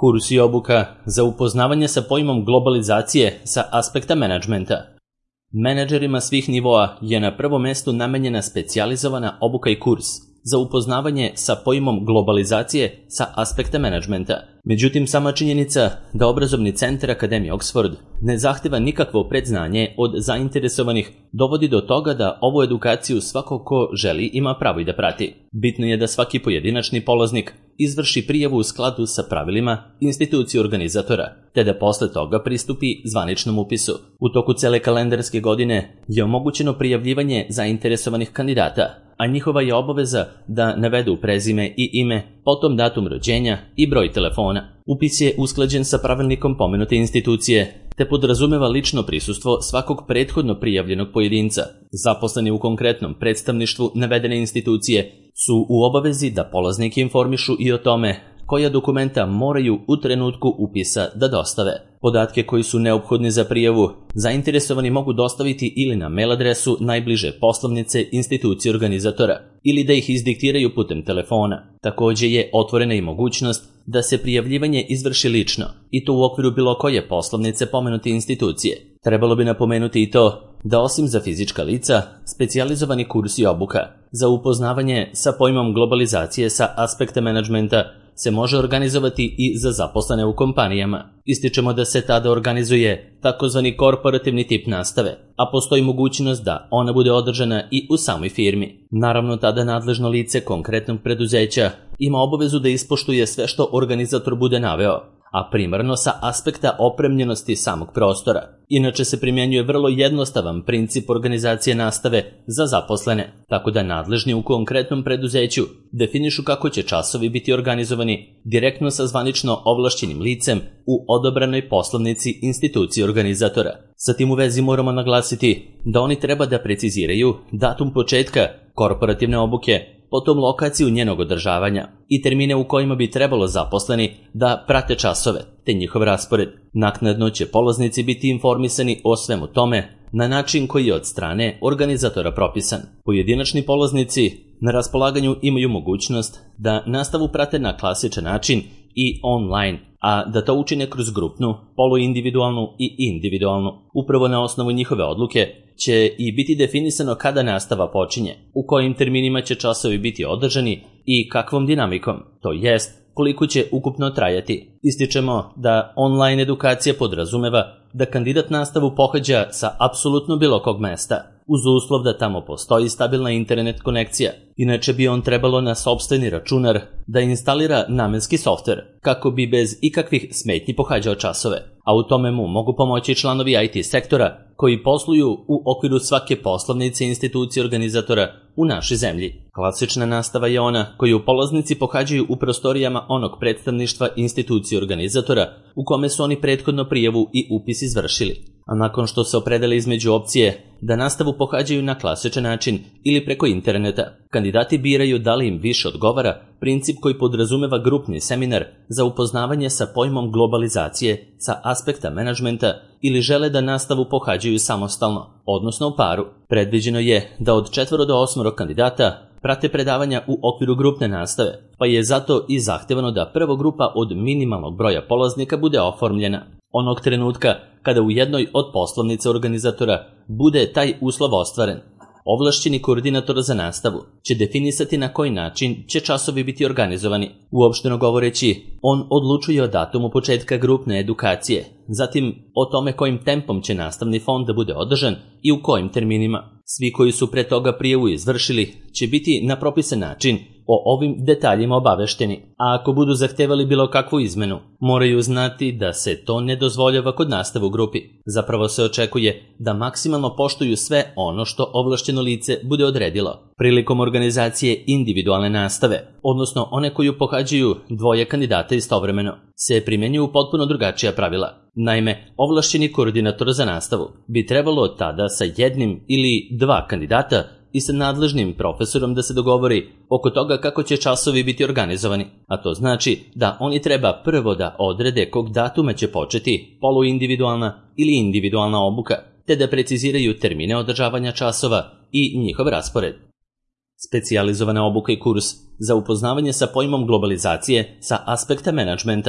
Kurs i obuka za upoznavanje sa pojmom globalizacije sa aspekta menadžmenta. Menadžerima svih nivoa je na prvom mestu namenjena specijalizovana obuka i kurs za upoznavanje sa pojmom globalizacije sa aspekta menadžmenta. Međutim, sama činjenica da obrazovni centar Akademije Oxford ne zahteva nikakvo predznanje od zainteresovanih dovodi do toga da ovu edukaciju svako ko želi ima pravo i da prati. Bitno je da svaki pojedinačni polaznik izvrši prijavu u skladu sa pravilima institucije organizatora, te da posle toga pristupi zvaničnom upisu. U toku cele kalendarske godine je omogućeno prijavljivanje zainteresovanih kandidata, a njihova je obaveza da navedu prezime i ime, potom datum rođenja i broj telefona. Upis je usklađen sa pravilnikom pomenute institucije, te podrazumeva lično prisustvo svakog prethodno prijavljenog pojedinca. Zaposleni u konkretnom predstavništvu navedene institucije su u obavezi da polaznike informišu i o tome koja dokumenta moraju u trenutku upisa da dostave. Podatke koji su neophodni za prijavu zainteresovani mogu dostaviti ili na mail adresu najbliže poslovnice institucije organizatora ili da ih izdiktiraju putem telefona. Također je otvorena i mogućnost da se prijavljivanje izvrši lično i to u okviru bilo koje poslovnice pomenute institucije. Trebalo bi napomenuti i to da osim za fizička lica, specijalizovani kurs i obuka za upoznavanje sa pojmom globalizacije sa aspekta menadžmenta se može organizovati i za zaposlene u kompanijama. Ističemo da se tada organizuje takozvani korporativni tip nastave, a postoji mogućnost da ona bude održana i u samoj firmi. Naravno, tada nadležno lice konkretnog preduzeća ima obavezu da ispoštuje sve što organizator bude naveo, a primarno sa aspekta opremljenosti samog prostora. Inače se primjenjuje vrlo jednostavan princip organizacije nastave za zaposlene, tako da nadležni u konkretnom preduzeću definišu kako će časovi biti organizovani direktno sa zvanično ovlašćenim licem u odobranoj poslovnici institucije organizatora. Sa tim u vezi moramo naglasiti da oni treba da preciziraju datum početka korporativne obuke, potom lokaciju njenog održavanja i termine u kojima bi trebalo zaposleni da prate časove, te njihov raspored. Naknadno će polaznici biti informisani o svemu tome na način koji je od strane organizatora propisan. Pojedinačni polaznici na raspolaganju imaju mogućnost da nastavu prate na klasičan način i online, a da to učine kroz grupnu, poluindividualnu i individualnu. Upravo na osnovu njihove odluke će i biti definisano kada nastava počinje, u kojim terminima će časovi biti održani i kakvom dinamikom, to jest koliko će ukupno trajati. Ističemo da online edukacija podrazumeva da kandidat nastavu pohađa sa apsolutno bilo kog mesta, uz uslov da tamo postoji stabilna internet konekcija. Inače bi on trebalo na sopstveni računar da instalira namenski softver, kako bi bez ikakvih smetnji pohađao časove, a u tome mu mogu pomoći članovi IT sektora koji posluju u okviru svake poslovnice institucije organizatora u našoj zemlji. Klasična nastava je ona koju polaznici pohađaju u prostorijama onog predstavništva institucije organizatora u kome su oni prethodno prijavu i upis izvršili. A nakon što se opredele između opcije da nastavu pohađaju na klasičan način ili preko interneta, kandidati biraju da li im više odgovara princip koji podrazumeva grupni seminar za upoznavanje sa pojmom globalizacije sa aspekta menadžmenta ili žele da nastavu pohađaju samostalno, odnosno u paru. Predviđeno je da od 4 do 8 kandidata prate predavanja u okviru grupne nastave, pa je zato i zahtevano da prva grupa od minimalnog broja polaznika bude oformljena. Onog trenutka kada u jednoj od poslovnica organizatora bude taj uslov ostvaren, ovlašćeni koordinator za nastavu će definisati na koji način će časovi biti organizovani. Uopšteno govoreći, on odlučuje o datumu početka grupne edukacije, zatim o tome kojim tempom će nastavni fond da bude održan i u kojim terminima. Svi koji su pre toga prijavu izvršili će biti na propisan način o ovim detaljima obavešteni, a ako budu zahtevali bilo kakvu izmenu, moraju znati da se to ne dozvoljava kod nastave u grupi. Zapravo se očekuje da maksimalno poštuju sve ono što ovlašćeno lice bude odredilo. Prilikom organizacije individualne nastave, odnosno one koju pohađaju dvoje kandidata istovremeno, se primjenjuju potpuno drugačija pravila. Naime, ovlašćeni koordinator za nastavu bi trebalo tada sa jednim ili dva kandidata i sa nadležnim profesorom da se dogovori oko toga kako će časovi biti organizovani, a to znači da oni treba prvo da odrede kog datuma će početi poluindividualna ili individualna obuka, te da preciziraju termine održavanja časova i njihov raspored. Specijalizovana obuka i kurs za upoznavanje sa pojmom globalizacije sa aspekta menadžmenta.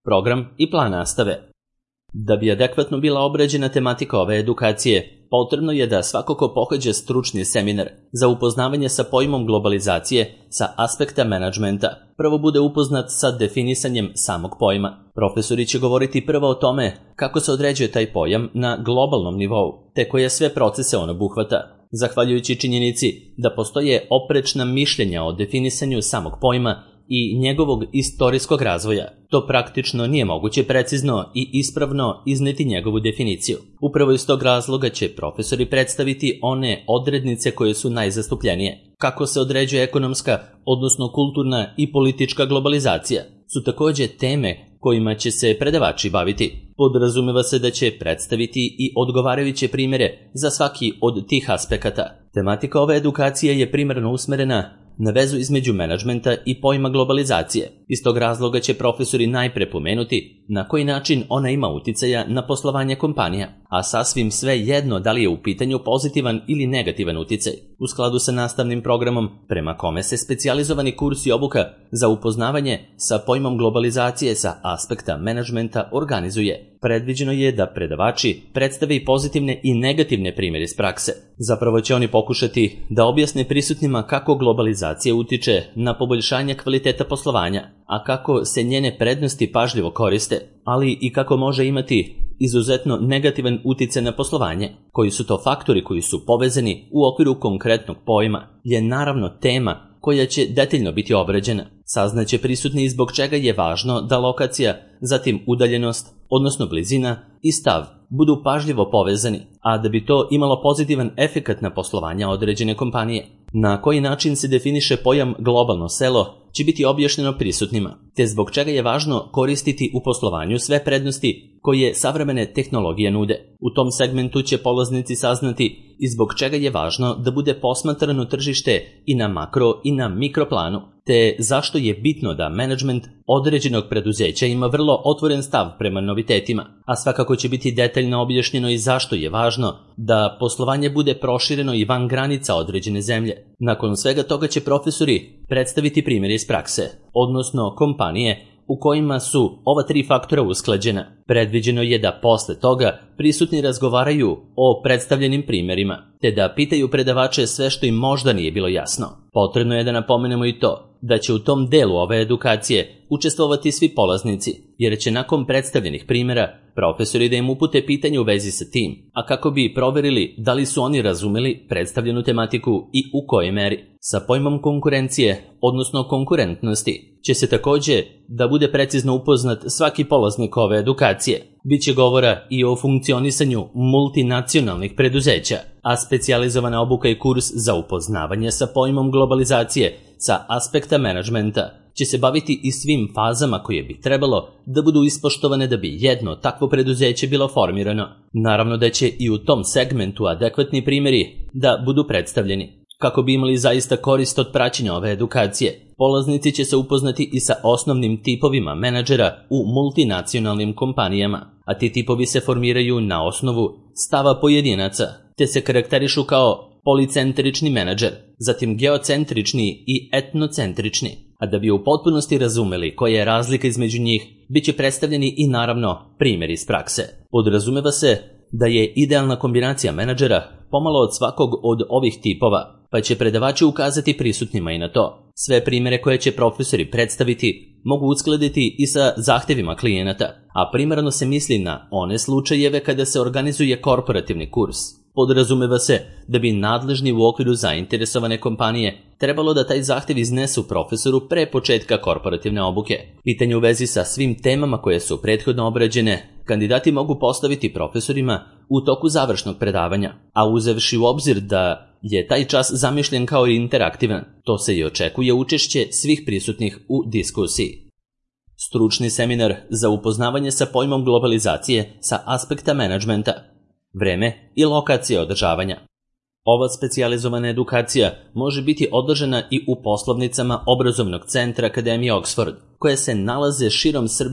program i plan nastave. Da bi adekvatno bila obrađena tematika ove edukacije, potrebno je da svako ko pohađa stručni seminar za upoznavanje sa pojmom globalizacije sa aspekta menadžmenta prvo bude upoznat sa definisanjem samog pojma. Profesori će govoriti prvo o tome kako se određuje taj pojam na globalnom nivou, te koje sve procese on obuhvata. Zahvaljujući činjenici da postoje oprečna mišljenja o definisanju samog pojma i njegovog istorijskog razvoja, to praktično nije moguće precizno i ispravno izneti njegovu definiciju. Upravo iz tog razloga će profesori predstaviti one odrednice koje su najzastupljenije. Kako se određuje ekonomska, odnosno kulturna i politička globalizacija, su takođe teme kojima će se predavači baviti. Podrazumeva se da će predstaviti i odgovarajuće primjere za svaki od tih aspekata. Tematika ove edukacije je primarno usmerena na vezu između menadžmenta i pojma globalizacije. Iz tog razloga će profesori najpre pomenuti na koji način ona ima uticaja na poslovanje kompanija, a sasvim sve jedno da li je u pitanju pozitivan ili negativan uticaj. U skladu sa nastavnim programom, prema kome se specijalizovani kurs i obuka za upoznavanje sa pojmom globalizacije sa aspekta menadžmenta organizuje, predviđeno je da predavači predstave i pozitivne i negativne primjere iz prakse. Zapravo će oni pokušati da objasne prisutnima kako globalizacija utiče na poboljšanje kvaliteta poslovanja, a kako se njene prednosti pažljivo koriste, ali i kako može imati izuzetno negativan uticaj na poslovanje. Koji su to faktori koji su povezani u okviru konkretnog pojma je naravno tema koja će detaljno biti obrađena. Saznaće prisutni zbog čega je važno da lokacija, zatim udaljenost, odnosno blizina i stav budu pažljivo povezani, a da bi to imalo pozitivan efekat na poslovanja određene kompanije. Na koji način se definiše pojam globalno selo će biti objašnjeno prisutnima, te zbog čega je važno koristiti u poslovanju sve prednosti koje savremene tehnologije nude. U tom segmentu će polaznici saznati i zbog čega je važno da bude posmatrano tržište i na makro i na mikroplanu, te zašto je bitno da menadžment određenog preduzeća ima vrlo otvoren stav prema novitetima, a svakako će biti detaljno objašnjeno i zašto je važno da poslovanje bude prošireno i van granica određene zemlje. Nakon svega toga će profesori predstaviti primjere iz prakse, odnosno kompanije u kojima su ova tri faktora usklađena. Predviđeno je da posle toga prisutni razgovaraju o predstavljenim primjerima, te da pitaju predavače sve što im možda nije bilo jasno. Potrebno je da napomenemo i to da će u tom delu ove edukacije učestvovati svi polaznici, jer će nakon predstavljenih primjera profesori da im upute pitanje u vezi sa tim, a kako bi proverili da li su oni razumeli predstavljenu tematiku i u kojoj meri. Sa pojmom konkurencije, odnosno konkurentnosti, će se takođe da bude precizno upoznat svaki polaznik ove edukacije. Biće govora i o funkcionisanju multinacionalnih preduzeća, a specijalizovana obuka i kurs za upoznavanje sa pojmom globalizacije sa aspekta menadžmenta će se baviti i svim fazama koje bi trebalo da budu ispoštovane da bi jedno takvo preduzeće bilo formirano. Naravno da će i u tom segmentu adekvatni primjeri da budu predstavljeni. Kako bi imali zaista korist od praćenja ove edukacije, polaznici će se upoznati i sa osnovnim tipovima menadžera u multinacionalnim kompanijama, a ti tipovi se formiraju na osnovu stava pojedinaca, te se karakterišu kao policentrični menadžer, zatim geocentrični i etnocentrični. A da bi u potpunosti razumeli koja je razlika između njih, bit će predstavljeni i naravno primjeri iz prakse. Podrazumeva se da je idealna kombinacija menadžera pomalo od svakog od ovih tipova, pa će predavači ukazati prisutnima i na to. Sve primjere koje će profesori predstaviti mogu uskladiti i sa zahtevima klijenata, a primarno se misli na one slučajeve kada se organizuje korporativni kurs. Podrazumeva se da bi nadležni u okviru zainteresovane kompanije trebalo da taj zahtev iznesu profesoru pre početka korporativne obuke. Pitanje u vezi sa svim temama koje su prethodno obrađene kandidati mogu postaviti profesorima u toku završnog predavanja, a uzevši u obzir da je taj čas zamišljen kao interaktivan, to se i očekuje učešće svih prisutnih u diskusiji. Stručni seminar za upoznavanje sa pojmom globalizacije sa aspekta menadžmenta, vreme i lokacija održavanja. Ova specijalizovana edukacija može biti održana i u poslovnicama obrazovnog centra Akademije Oxford, koje se nalaze širom Srbije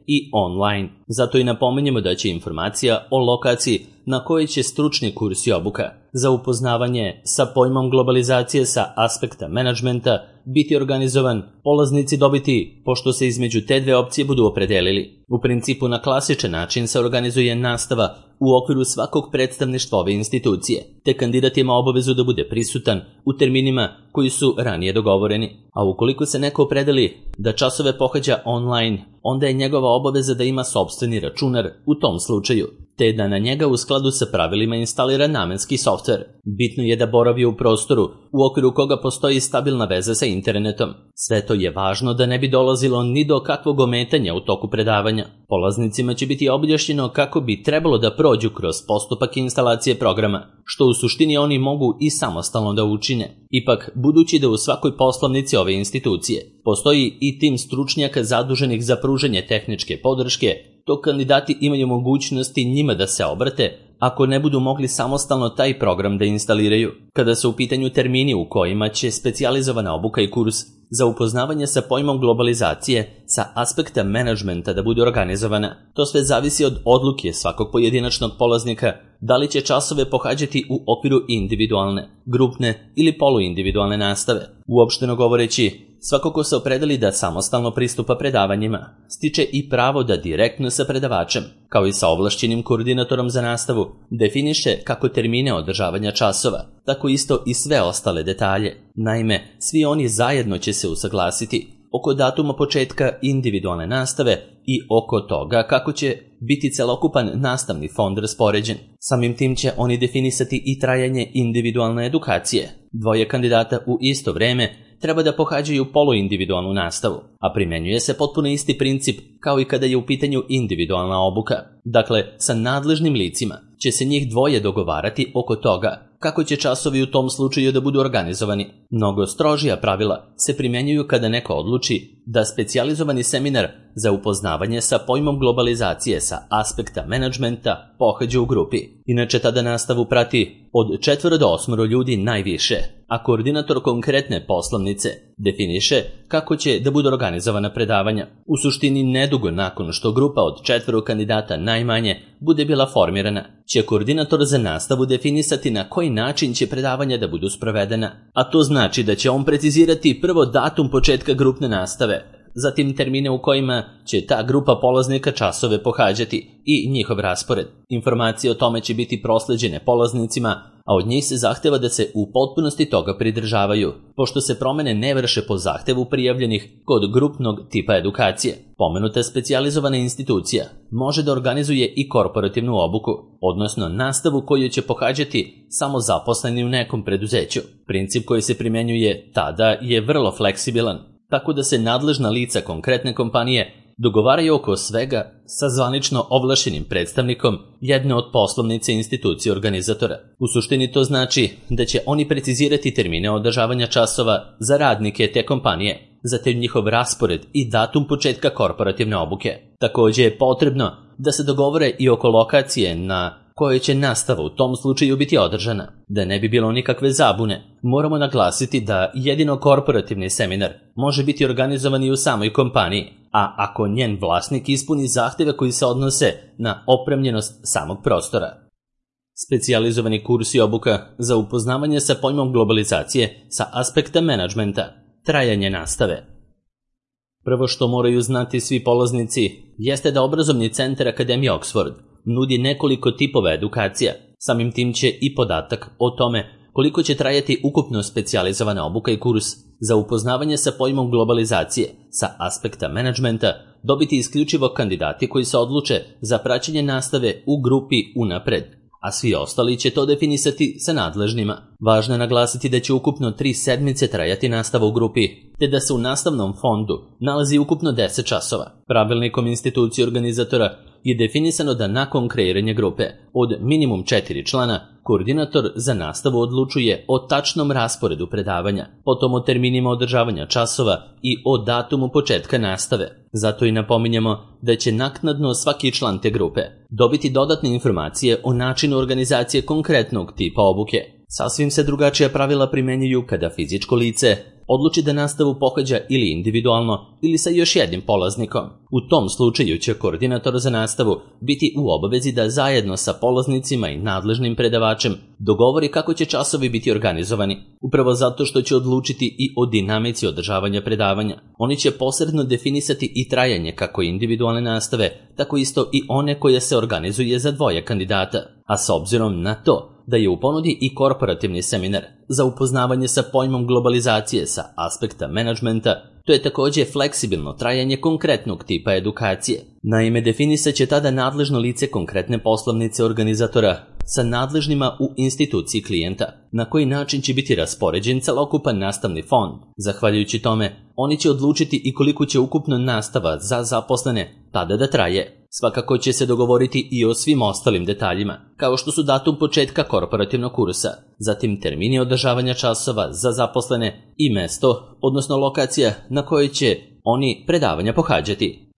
i online. Zato i napominjemo da će informacija o lokaciji na kojoj će stručni kurs i obuka za upoznavanje sa pojmom globalizacije sa aspekta menadžmenta biti organizovan, polaznici dobiti pošto se između te dve opcije budu opredelili. U principu na klasičan način se organizuje nastava u okviru svakog predstavništva ove institucije, te kandidat ima obavezu da bude prisutan u terminima koji su ranije dogovoreni. A ukoliko se neko opredeli da časove pohađa online, onda je njegova obaveza da ima sopstveni računar u tom slučaju, te da na njega u skladu sa pravilima instalira namenski softver. Bitno je da boravi u prostoru u okviru koga postoji stabilna veza sa internetom. Sve to je važno da ne bi dolazilo ni do kakvog ometanja u toku predavanja. Polaznicima će biti objašnjeno kako bi trebalo da prođu kroz postupak instalacije programa, što u suštini oni mogu i samostalno da učine. Ipak, budući da u svakoj poslovnici ove institucije postoji i tim stručnjaka zaduženih za pružanje tehničke podrške, to kandidati imaju mogućnosti njima da se obrate ako ne budu mogli samostalno taj program da instaliraju. Kada su u pitanju termini u kojima će specijalizovana obuka i kurs za upoznavanje sa pojmom globalizacije sa aspekta menadžmenta da bude organizovana, to sve zavisi od odluke svakog pojedinačnog polaznika da li će časove pohađati u okviru individualne, grupne ili poluindividualne nastave. Uopšteno govoreći, svako ko se opredeli da samostalno pristupa predavanjima, stiče i pravo da direktno sa predavačem, kao i sa ovlašćenim koordinatorom za nastavu, definiše kako termine održavanja časova, tako isto i sve ostale detalje. Naime, svi oni zajedno će se usaglasiti oko datuma početka individualne nastave i oko toga kako će biti celokupan nastavni fond raspoređen. Samim tim će oni definisati i trajanje individualne edukacije. Dvoje kandidata u isto vreme treba da pohađaju poluindividualnu nastavu, a primenjuje se potpuno isti princip kao i kada je u pitanju individualna obuka. Dakle, sa nadležnim licima će se njih dvoje dogovarati oko toga kako će časovi u tom slučaju da budu organizovani. Mnogo strožija pravila se primenjuju kada neko odluči da specijalizovani seminar za upoznavanje sa pojmom globalizacije sa aspekta menadžmenta pohađa u grupi. Inače, tada nastavu prati od 4 do 8 ljudi najviše, a koordinator konkretne poslovnice definiše kako će da budu organizovana predavanja. U suštini, nedugo nakon što grupa od 4 kandidata najmanje bude bila formirana, će koordinator za nastavu definisati na koji način će predavanja da budu sprovedena, a to znači da će on precizirati prvo datum početka grupne nastave, zatim termine u kojima će ta grupa polaznika časove pohađati i njihov raspored. Informacije o tome će biti prosleđene polaznicima, a od njih se zahteva da se u potpunosti toga pridržavaju, pošto se promene ne vrše po zahtevu prijavljenih kod grupnog tipa edukacije. Pomenuta specijalizovana institucija može da organizuje i korporativnu obuku, odnosno nastavu koju će pohađati samo zaposleni u nekom preduzeću. Princip koji se primjenjuje tada je vrlo fleksibilan, tako da se nadležna lica konkretne kompanije dogovaraju oko svega sa zvanično ovlašćenim predstavnikom jedne od poslovnice institucije organizatora. U suštini to znači da će oni precizirati termine održavanja časova za radnike te kompanije, zatim njihov raspored i datum početka korporativne obuke. Također je potrebno da se dogovore i oko lokacije na kojoj će nastava u tom slučaju biti održana. Da ne bi bilo nikakve zabune, moramo naglasiti da jedino korporativni seminar može biti organizovan i u samoj kompaniji, a ako njen vlasnik ispuni zahteve koji se odnose na opremljenost samog prostora. Specijalizovani kurs i obuka za upoznavanje sa pojmom globalizacije sa aspekta menadžmenta, trajanje nastave. Prvo što moraju znati svi polaznici jeste da obrazovni centar Akademije Oxford nudi nekoliko tipova edukacija. Samim tim će i podatak o tome koliko će trajati ukupno specijalizovana obuka i kurs za upoznavanje sa pojmom globalizacije sa aspekta menadžmenta dobiti isključivo kandidati koji se odluče za praćenje nastave u grupi unapred, a svi ostali će to definisati sa nadležnima. Važno je naglasiti da će ukupno 3 sedmice trajati nastava u grupi, te da se u nastavnom fondu nalazi ukupno 10 časova. Pravilnikom institucije organizatora je definisano da nakon kreiranja grupe od minimum 4 člana, koordinator za nastavu odlučuje o tačnom rasporedu predavanja, potom o terminima održavanja časova i o datumu početka nastave. Zato i napominjemo da će naknadno svaki član te grupe dobiti dodatne informacije o načinu organizacije konkretnog tipa obuke. Sasvim se drugačija pravila primenjuju kada fizičko lice odluči da nastavu pohađa ili individualno ili sa još jednim polaznikom. U tom slučaju će koordinator za nastavu biti u obavezi da zajedno sa polaznicima i nadležnim predavačem dogovori kako će časovi biti organizovani. Upravo zato što će odlučiti i o dinamici održavanja predavanja. Oni će posredno definisati i trajanje kako individualne nastave, tako isto i one koje se organizuje za dvoje kandidata. A s obzirom na to da je u ponudi i korporativni seminar za upoznavanje sa pojmom globalizacije sa aspekta menadžmenta, to je također fleksibilno trajanje konkretnog tipa edukacije. Naime, definisat će tada nadležno lice konkretne poslovnice organizatora sa nadležnima u instituciji klijenta, na koji način će biti raspoređen celokupan nastavni fond. Zahvaljujući tome, oni će odlučiti i koliko će ukupno nastava za zaposlene tada da traje. Svakako će se dogovoriti i o svim ostalim detaljima, kao što su datum početka korporativnog kursa, zatim termini održavanja časova za zaposlene i mesto, odnosno lokacija na kojoj će oni predavanja pohađati.